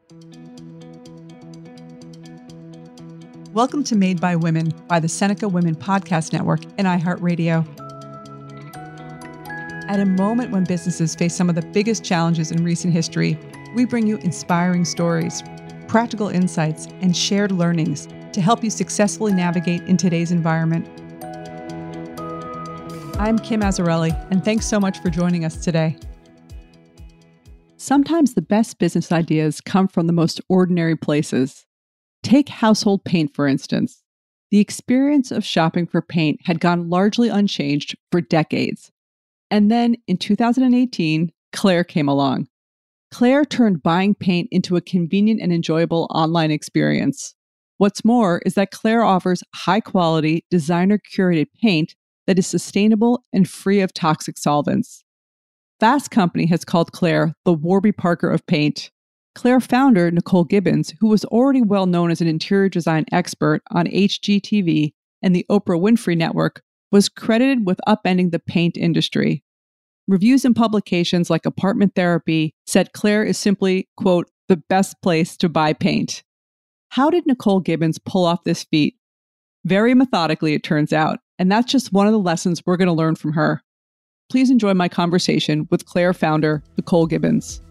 Welcome to Made by Women by the Seneca Women Podcast Network and iHeartRadio. At a moment when businesses face some of the biggest challenges in recent history, we bring you inspiring stories, practical insights, and shared learnings to help you successfully navigate in today's environment. I'm Kim Azzarelli, and thanks so much for joining us today. Sometimes the best business ideas come from the most ordinary places. Take household paint, for instance. The experience of shopping for paint had gone largely unchanged for decades. And then in 2018, Claire came along. Claire turned buying paint into a convenient and enjoyable online experience. What's more is that Claire offers high-quality, designer-curated paint that is sustainable and free of toxic solvents. Fast Company has called Claire the Warby Parker of paint. Claire founder, Nicole Gibbons, who was already well known as an interior design expert on HGTV and the Oprah Winfrey Network, was credited with upending the paint industry. Reviews in publications like Apartment Therapy said Claire is simply, quote, the best place to buy paint. How did Nicole Gibbons pull off this feat? Very methodically, it turns out, and that's just one of the lessons we're going to learn from her. Please enjoy my conversation with Claire founder, Nicole Gibbons.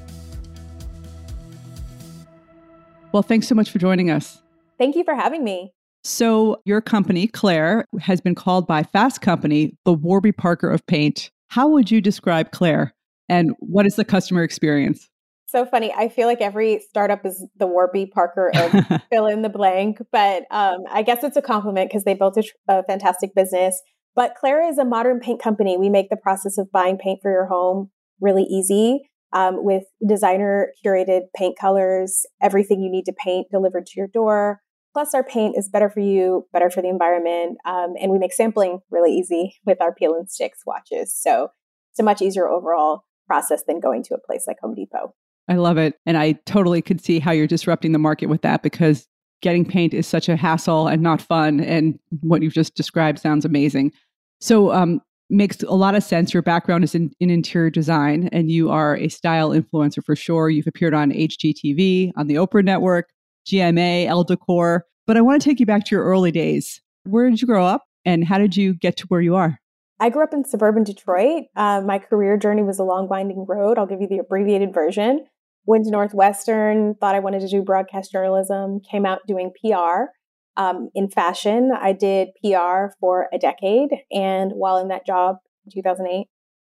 Well, thanks so much for joining us. Thank you for having me. So your company, Claire, has been called by Fast Company the Warby Parker of paint. How would you describe Claire, and what is the customer experience? So funny. I feel like every startup is the Warby Parker of fill in the blank, but I guess it's a compliment because they built a fantastic business. But Claire is a modern paint company. We make the process of buying paint for your home really easy. With designer curated paint colors, everything you need to paint delivered to your door. Plus our paint is better for you, better for the environment. And we make sampling really easy with our peel and stick swatches. So it's a much easier overall process than going to a place like Home Depot. I love it. And I totally could see how you're disrupting the market with that, because getting paint is such a hassle and not fun. And what you've just described sounds amazing. So, makes a lot of sense. Your background is in interior design, and you are a style influencer for sure. You've appeared on HGTV, on the Oprah Network, GMA, Elle Decor. But I want to take you back to your early days. Where did you grow up, and how did you get to where you are? I grew up in suburban Detroit. My career journey was a long, winding road. I'll give you the abbreviated version. Went to Northwestern, thought I wanted to do broadcast journalism, came out doing PR. In fashion, I did PR for a decade. And while in that job in 2008,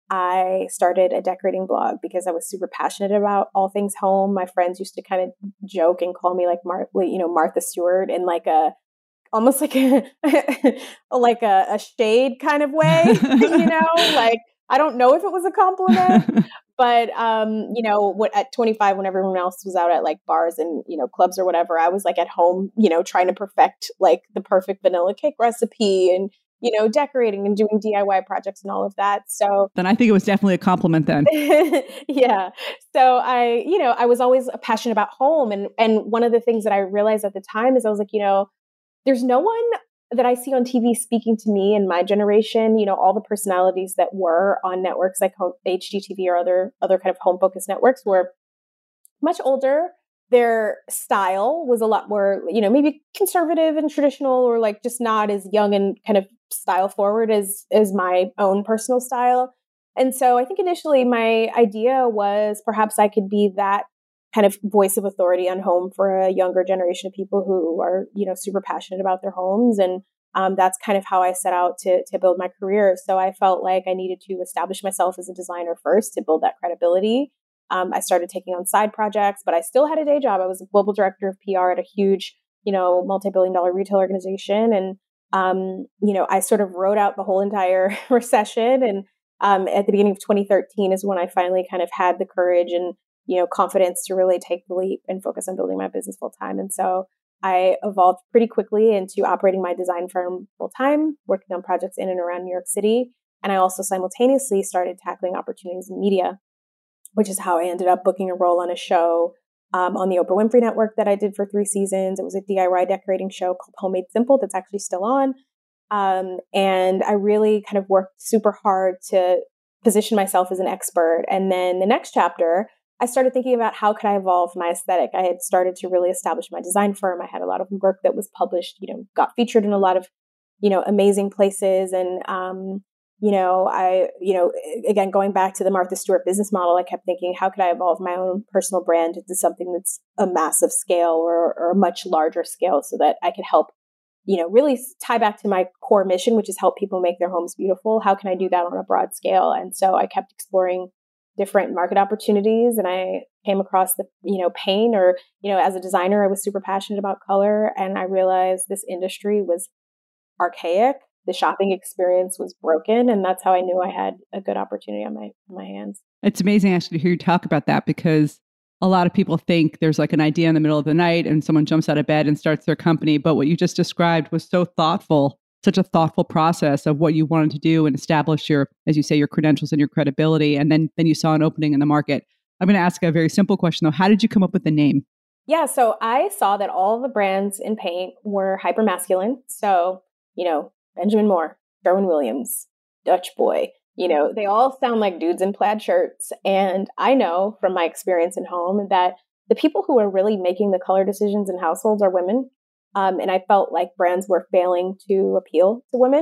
I started a decorating blog because I was super passionate about all things home. My friends used to kind of joke and call me like Martha Stewart in like almost like a like a shade kind of way, like I don't know if it was a compliment. But, at 25, when everyone else was out at like bars and, clubs or whatever, I was like at home, trying to perfect like the perfect vanilla cake recipe and, decorating and doing DIY projects and all of that. So then I think it was definitely a compliment then. Yeah. So I was always passionate about home. And one of the things that I realized at the time is I was like, there's no one that I see on TV speaking to me and my generation. All the personalities that were on networks like HGTV or other kind of home-focused networks were much older. Their style was a lot more, maybe conservative and traditional, or like just not as young and kind of style forward as my own personal style. And so I think initially my idea was perhaps I could be that kind of voice of authority on home for a younger generation of people who are, super passionate about their homes. And that's kind of how I set out to build my career. So I felt like I needed to establish myself as a designer first to build that credibility. I started taking on side projects, but I still had a day job. I was a global director of PR at a huge, multi-billion-dollar retail organization. And, I sort of rode out the whole entire recession. And at the beginning of 2013 is when I finally kind of had the courage and confidence to really take the leap and focus on building my business full time. And so I evolved pretty quickly into operating my design firm full time, working on projects in and around New York City. And I also simultaneously started tackling opportunities in media, which is how I ended up booking a role on a show on the Oprah Winfrey Network that I did for 3 seasons. It was a DIY decorating show called Homemade Simple that's actually still on. And I really kind of worked super hard to position myself as an expert. And then the next chapter, I started thinking about how could I evolve my aesthetic. I had started to really establish my design firm. I had a lot of work that was published, got featured in a lot of, amazing places. And, again, going back to the Martha Stewart business model, I kept thinking, how could I evolve my own personal brand into something that's a massive scale or a much larger scale so that I could help, really tie back to my core mission, which is help people make their homes beautiful. How can I do that on a broad scale? And so I kept exploring different market opportunities, and I came across the, paint, or, as a designer, I was super passionate about color, and I realized this industry was archaic. The shopping experience was broken, and that's how I knew I had a good opportunity on my hands. It's amazing actually to hear you talk about that, because a lot of people think there's like an idea in the middle of the night and someone jumps out of bed and starts their company. But what you just described was so thoughtful, such a thoughtful process of what you wanted to do and establish your, as you say, your credentials and your credibility. And then you saw an opening in the market. I'm going to ask a very simple question though. How did you come up with the name? Yeah, so I saw that all the brands in paint were hyper masculine. So, Benjamin Moore, Sherwin-Williams, Dutch Boy, they all sound like dudes in plaid shirts. And I know from my experience in home that the people who are really making the color decisions in households are women. And I felt like brands were failing to appeal to women.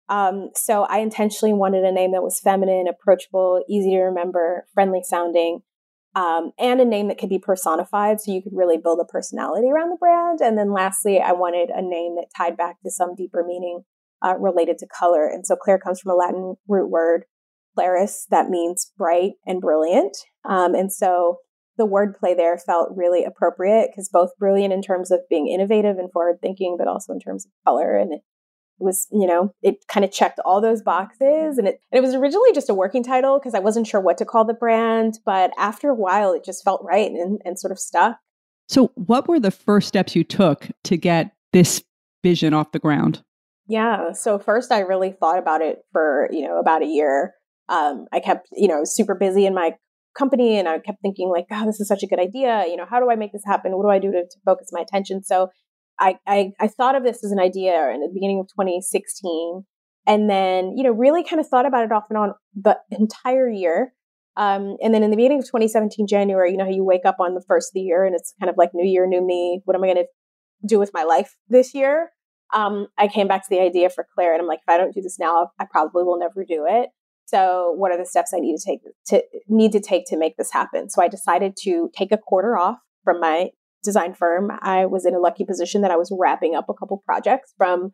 So I intentionally wanted a name that was feminine, approachable, easy to remember, friendly sounding, and a name that could be personified so you could really build a personality around the brand. And then lastly, I wanted a name that tied back to some deeper meaning related to color. And so Claire comes from a Latin root word, claris, that means bright and brilliant. And so the wordplay there felt really appropriate because both brilliant in terms of being innovative and forward thinking, but also in terms of color. And it was, it kind of checked all those boxes. And it was originally just a working title because I wasn't sure what to call the brand. But after a while, it just felt right and sort of stuck. So what were the first steps you took to get this vision off the ground? Yeah. So first, I really thought about it for, about a year. I kept, super busy in my company, and I kept thinking like, oh, this is such a good idea. How do I make this happen? What do I do to focus my attention? So I thought of this as an idea in the beginning of 2016, and then, really kind of thought about it off and on the entire year. And then in the beginning of 2017, January, how you wake up on the first of the year and it's kind of like new year, new me. What am I going to do with my life this year? I came back to the idea for Claire, and I'm like, if I don't do this now, I probably will never do it. So what are the steps I need to take to make this happen? So I decided to take a quarter off from my design firm. I was in a lucky position that I was wrapping up a couple projects from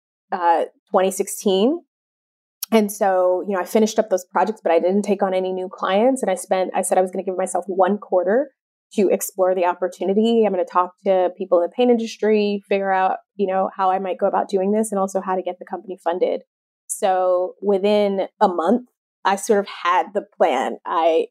2016. And so, I finished up those projects, but I didn't take on any new clients. And I said I was going to give myself one quarter to explore the opportunity. I'm going to talk to people in the paint industry, figure out, how I might go about doing this, and also how to get the company funded. So within a month, I sort of had the plan. I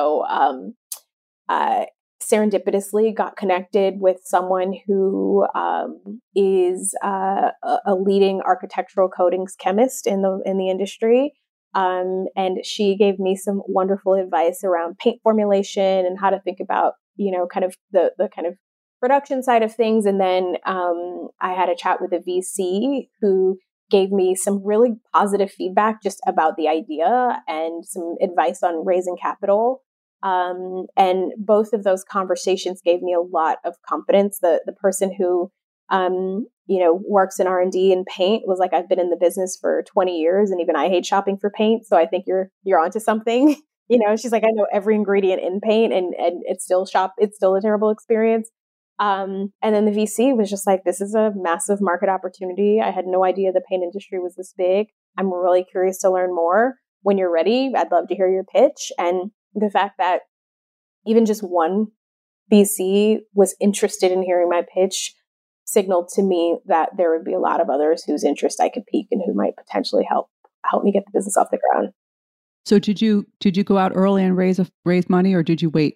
serendipitously got connected with someone who is a leading architectural coatings chemist in the industry. And she gave me some wonderful advice around paint formulation and how to think about, kind of the kind of production side of things. And then I had a chat with a VC who gave me some really positive feedback just about the idea and some advice on raising capital. And both of those conversations gave me a lot of confidence. The person who, works in R&D and paint was like, I've been in the business for 20 years and even I hate shopping for paint. So I think you're onto something. She's like, I know every ingredient in paint and it's still a terrible experience. And then the VC was just like, this is a massive market opportunity. I had no idea the paint industry was this big. I'm really curious to learn more. When you're ready, I'd love to hear your pitch. And the fact that even just one VC was interested in hearing my pitch signaled to me that there would be a lot of others whose interest I could pique and who might potentially help me get the business off the ground. So did you go out early and raise money, or did you wait?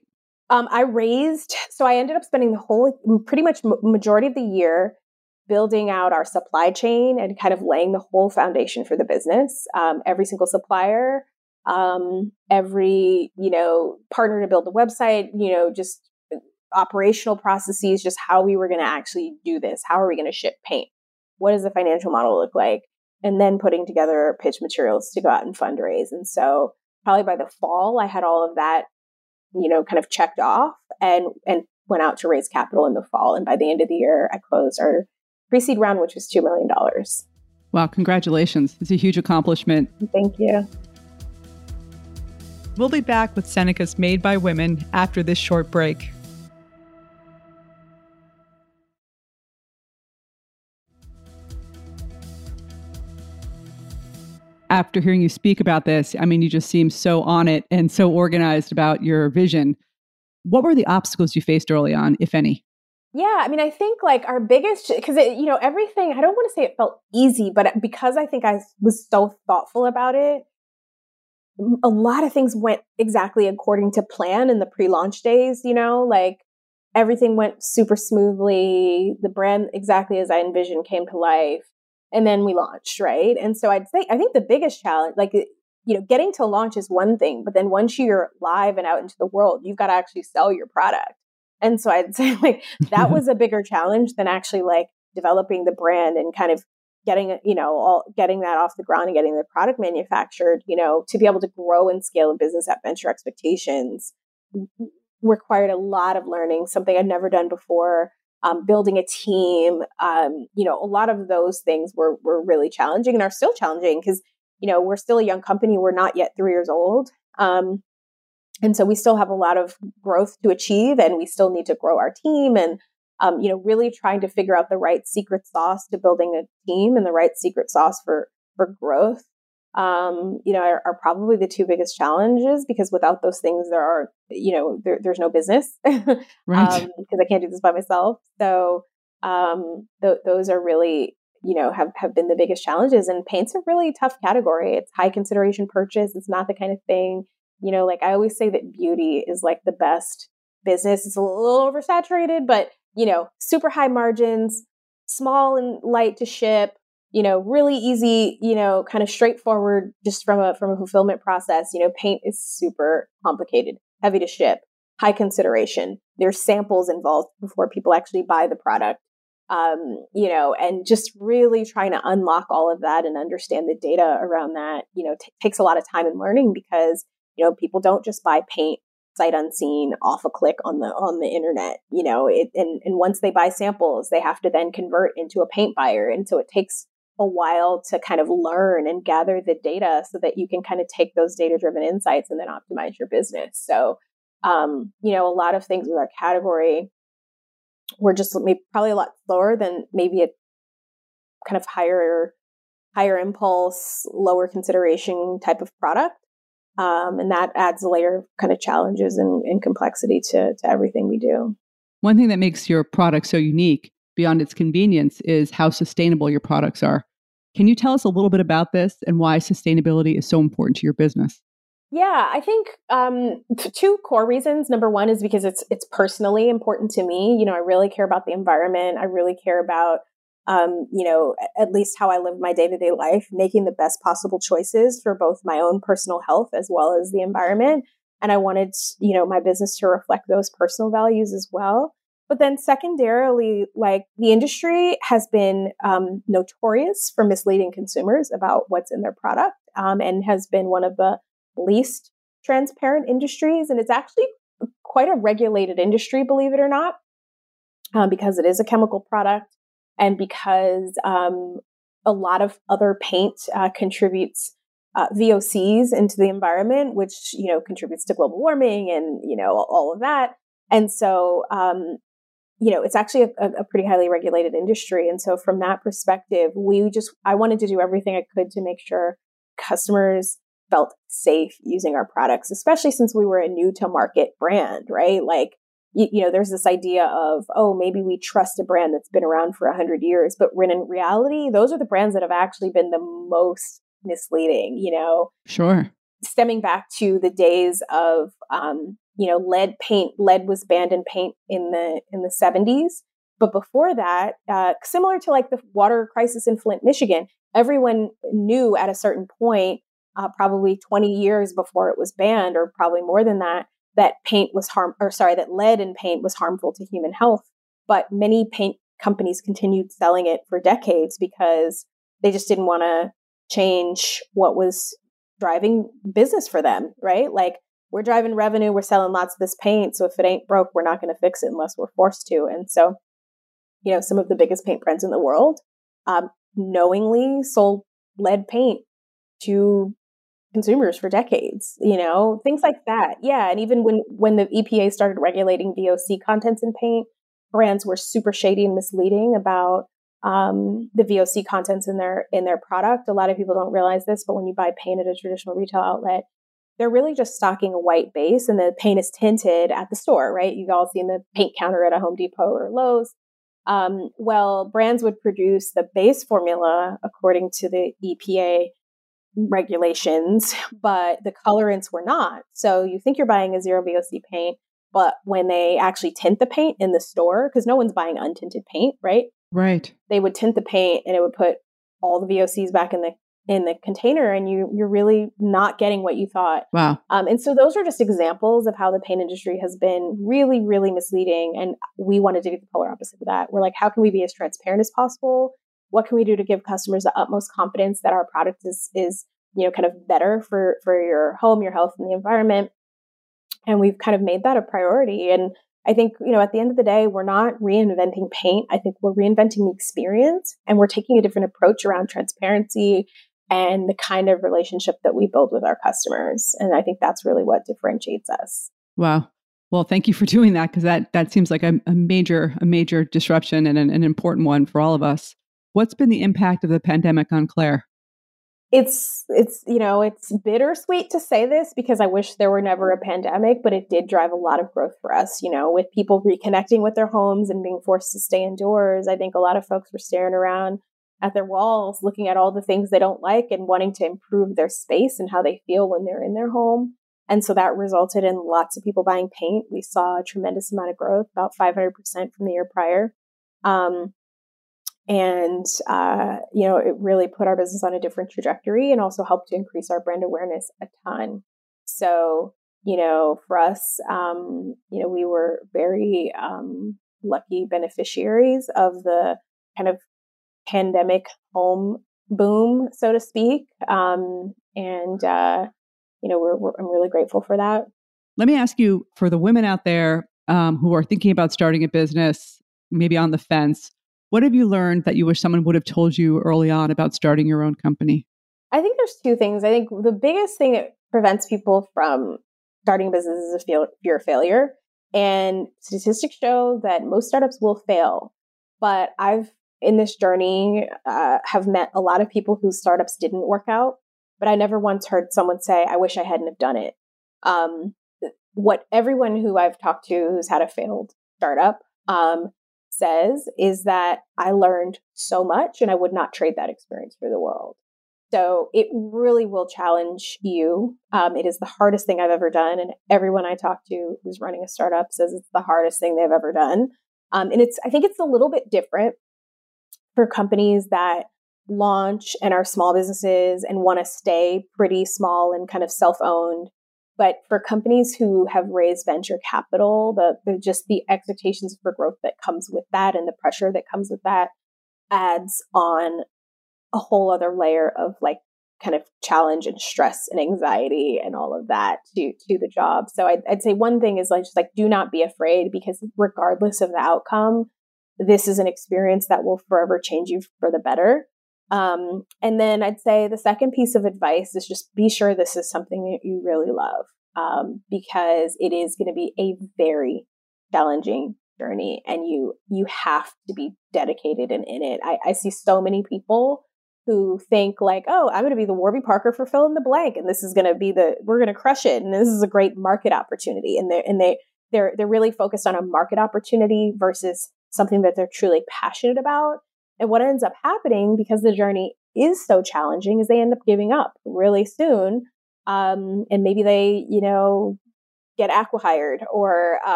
I ended up spending the whole, pretty much majority of the year building out our supply chain and kind of laying the whole foundation for the business. Every single supplier, every, partner to build the website, just operational processes, just how we were going to actually do this. How are we going to ship paint? What does the financial model look like? And then putting together pitch materials to go out and fundraise. And so probably by the fall, I had all of that kind of checked off and went out to raise capital in the fall. And by the end of the year, I closed our pre-seed round, which was $2 million. Wow, congratulations. It's a huge accomplishment. Thank you. We'll be back with Seneca's Made by Women after this short break. After hearing you speak about this, I mean, you just seem so on it and so organized about your vision. What were the obstacles you faced early on, if any? Yeah, I mean, I think like our biggest, because everything, I don't want to say it felt easy, but because I think I was so thoughtful about it, a lot of things went exactly according to plan in the pre-launch days, like everything went super smoothly. The brand, exactly as I envisioned, came to life. And then we launched, right? And so I think the biggest challenge, like, getting to launch is one thing, but then once you're live and out into the world, you've got to actually sell your product. And so I'd say like that was a bigger challenge than actually like developing the brand and kind of getting that off the ground and getting the product manufactured, to be able to grow and scale a business at venture expectations required a lot of learning, something I'd never done before. Building a team, a lot of those things were really challenging and are still challenging because, we're still a young company. We're not yet 3 years old. And so we still have a lot of growth to achieve and we still need to grow our team and, really trying to figure out the right secret sauce to building a team and the right secret sauce for growth. Are probably the two biggest challenges because without those things, there's no business, Right. because I can't do this by myself. So, those are really, have been the biggest challenges, and paint's a really tough category. It's high consideration purchase. It's not the kind of thing, like I always say that beauty is like the best business. It's a little oversaturated, but, super high margins, small and light to ship, really easy, kind of straightforward just from a fulfillment process. Paint is super complicated, heavy to ship, high consideration. There's samples involved before people actually buy the product. And just really trying to unlock all of that and understand the data around that, takes a lot of time and learning because, people don't just buy paint sight unseen off a click on the internet, and once they buy samples, they have to then convert into a paint buyer. And so it takes a while to kind of learn and gather the data so that you can kind of take those data-driven insights and then optimize your business. So, a lot of things with our category were just probably a lot slower than maybe a kind of higher impulse, lower consideration type of product. And that adds a layer of kind of challenges and complexity to everything we do. One thing that makes your product so unique beyond its convenience is how sustainable your products are. Can you tell us a little bit about this and why sustainability is so important to your business? Yeah, I think two core reasons. Number one is because it's personally important to me. I really care about the environment. I really care about, at least how I live my day-to-day life, making the best possible choices for both my own personal health as well as the environment. And I wanted, my business to reflect those personal values as well. But then secondarily, like the industry has been notorious for misleading consumers about what's in their product, and has been one of the least transparent industries. And it's actually quite a regulated industry, believe it or not, because it is a chemical product and because a lot of other paint contributes VOCs into the environment, which, contributes to global warming and, all of that. And so, it's actually a pretty highly regulated industry. And so from that perspective, I wanted to do everything I could to make sure customers felt safe using our products, especially since we were a new to market brand, right? Like, there's this idea of, oh, maybe we trust a brand that's been around for 100 years, but when in reality, those are the brands that have actually been the most misleading, Sure. Stemming back to the days of, lead paint. Lead was banned in paint in the 70s. But before that, similar to like the water crisis in Flint, Michigan, everyone knew at a certain point, probably 20 years before it was banned, or probably more than that, that that lead in paint was harmful to human health. But many paint companies continued selling it for decades because they just didn't want to change what was driving business for them, right? Like we're driving revenue, we're selling lots of this paint. So if it ain't broke, we're not going to fix it unless we're forced to. And so, some of the biggest paint brands in the world knowingly sold lead paint to consumers for decades, things like that. Yeah. And even when the EPA started regulating VOC contents in paint, brands were super shady and misleading about the VOC contents in their product. A lot of people don't realize this, but when you buy paint at a traditional retail outlet, they're really just stocking a white base and the paint is tinted at the store, right? You've all seen the paint counter at a Home Depot or Lowe's. Well, brands would produce the base formula according to the EPA regulations, but the colorants were not. So you think you're buying a zero VOC paint, but when they actually tint the paint in the store, because no one's buying untinted paint, right? Right. They would tint the paint and it would put all the VOCs back in the container, and you're really not getting what you thought. Wow. And so those are just examples of how the paint industry has been really, really misleading. And we wanted to do the polar opposite of that. We're like, how can we be as transparent as possible? What can we do to give customers the utmost confidence that our product is kind of better for your home, your health, and the environment? And we've kind of made that a priority. And I think, at the end of the day, we're not reinventing paint. I think we're reinventing the experience, and we're taking a different approach around transparency and the kind of relationship that we build with our customers. And I think that's really what differentiates us. Wow. Well, thank you for doing that, because that seems like a major disruption and an important one for all of us. What's been the impact of the pandemic on Claire? It's bittersweet to say this because I wish there were never a pandemic, but it did drive a lot of growth for us, with people reconnecting with their homes and being forced to stay indoors. I think a lot of folks were staring around at their walls, looking at all the things they don't like and wanting to improve their space and how they feel when they're in their home. And so that resulted in lots of people buying paint. We saw a tremendous amount of growth, about 500% from the year prior. It really put our business on a different trajectory and also helped to increase our brand awareness a ton. So, for us, we were very lucky beneficiaries of the kind of pandemic home boom, so to speak. I'm really grateful for that. Let me ask you, for the women out there who are thinking about starting a business, maybe on the fence, what have you learned that you wish someone would have told you early on about starting your own company? I think there's two things. I think the biggest thing that prevents people from starting a business is a fear of failure. And statistics show that most startups will fail. But in this journey, have met a lot of people whose startups didn't work out. But I never once heard someone say, I wish I hadn't have done it. What everyone who I've talked to who's had a failed startup says is that I learned so much and I would not trade that experience for the world. So it really will challenge you. It is the hardest thing I've ever done. And everyone I talk to who's running a startup says it's the hardest thing they've ever done. I think it's a little bit different for companies that launch and are small businesses and want to stay pretty small and kind of self-owned. But for companies who have raised venture capital, the expectations for growth that comes with that and the pressure that comes with that adds on a whole other layer of kind of challenge and stress and anxiety and all of that to the job. So I'd say one thing is do not be afraid, because regardless of the outcome, this is an experience that will forever change you for the better. And then I'd say the second piece of advice is just be sure this is something that you really love, because it is going to be a very challenging journey and you have to be dedicated and in it. I see so many people who think oh, I'm going to be the Warby Parker for fill in the blank, and this is going to be we're going to crush it, and this is a great market opportunity. And they're really focused on a market opportunity versus something that they're truly passionate about. And what ends up happening, because the journey is so challenging, is they end up giving up really soon. And maybe they, get acqui-hired or,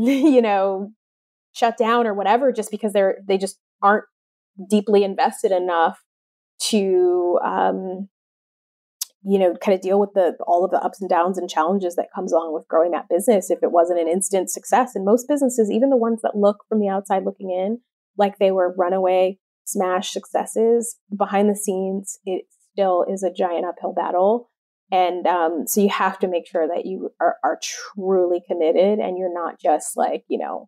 shut down or whatever, just because they just aren't deeply invested enough to, kind of deal with all of the ups and downs and challenges that comes along with growing that business. If it wasn't an instant success, and most businesses, even the ones that look from the outside looking in, like they were runaway smash successes, behind the scenes, it still is a giant uphill battle. And so you have to make sure that you are truly committed and you're not just like,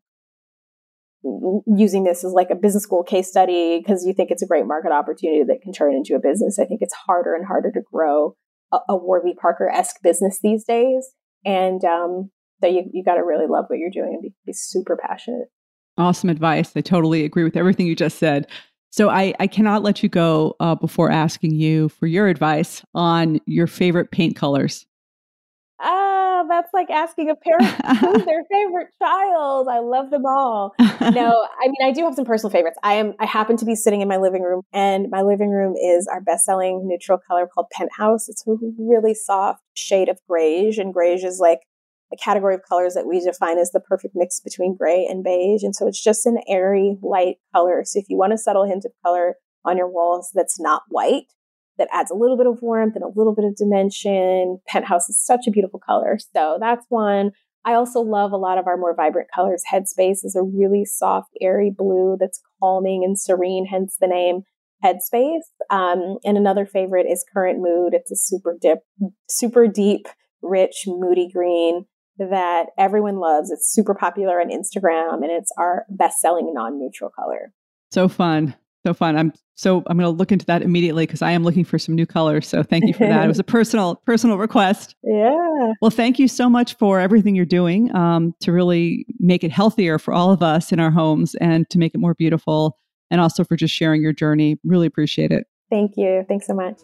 using this as like a business school case study because you think it's a great market opportunity that can turn into a business. I think it's harder and harder to grow a Warby Parker-esque business these days. And so you got to really love what you're doing and be super passionate. Awesome advice. I totally agree with everything you just said. So I cannot let you go before asking you for your advice on your favorite paint colors. That's like asking a parent who's their favorite child. I love them all. No, I mean, I do have some personal favorites. I happen to be sitting in my living room, and my living room is our best-selling neutral color called Penthouse. It's a really soft shade of greige, and greige is like a category of colors that we define as the perfect mix between gray and beige. And so it's just an airy, light color. So if you want a subtle hint of color on your walls that's not white, that adds a little bit of warmth and a little bit of dimension, Penthouse is such a beautiful color. So that's one. I also love a lot of our more vibrant colors. Headspace is a really soft, airy blue that's calming and serene, hence the name Headspace. And another favorite is Current Mood. It's a super deep, rich, moody green that everyone loves. It's super popular on Instagram, and it's our best-selling non-neutral color. So fun. So fun. I'm going to look into that immediately because I am looking for some new colors. So thank you for that. It was a personal request. Yeah. Well, thank you so much for everything you're doing to really make it healthier for all of us in our homes and to make it more beautiful, and also for just sharing your journey. Really appreciate it. Thank you. Thanks so much.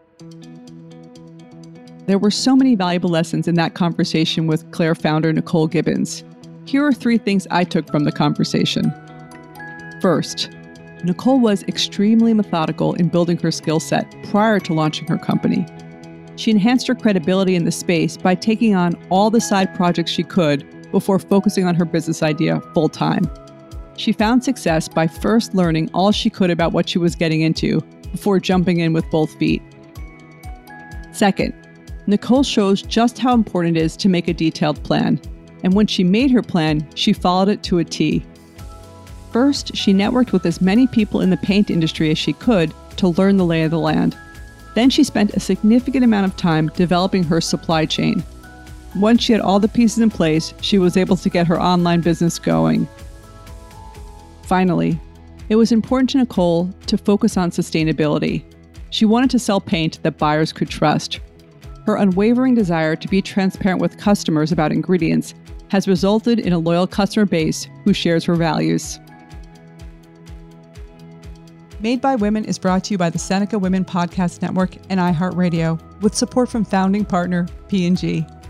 There were so many valuable lessons in that conversation with Claire founder Nicole Gibbons. Here are 3 things I took from the conversation. First, Nicole was extremely methodical in building her skill set prior to launching her company. She enhanced her credibility in the space by taking on all the side projects she could before focusing on her business idea full time. She found success by first learning all she could about what she was getting into before jumping in with both feet. Second, Nicole shows just how important it is to make a detailed plan. And when she made her plan, she followed it to a T. First, she networked with as many people in the paint industry as she could to learn the lay of the land. Then she spent a significant amount of time developing her supply chain. Once she had all the pieces in place, she was able to get her online business going. Finally, it was important to Nicole to focus on sustainability. She wanted to sell paint that buyers could trust. Her unwavering desire to be transparent with customers about ingredients has resulted in a loyal customer base who shares her values. Made by Women is brought to you by the Seneca Women Podcast Network and iHeartRadio, with support from founding partner P&G.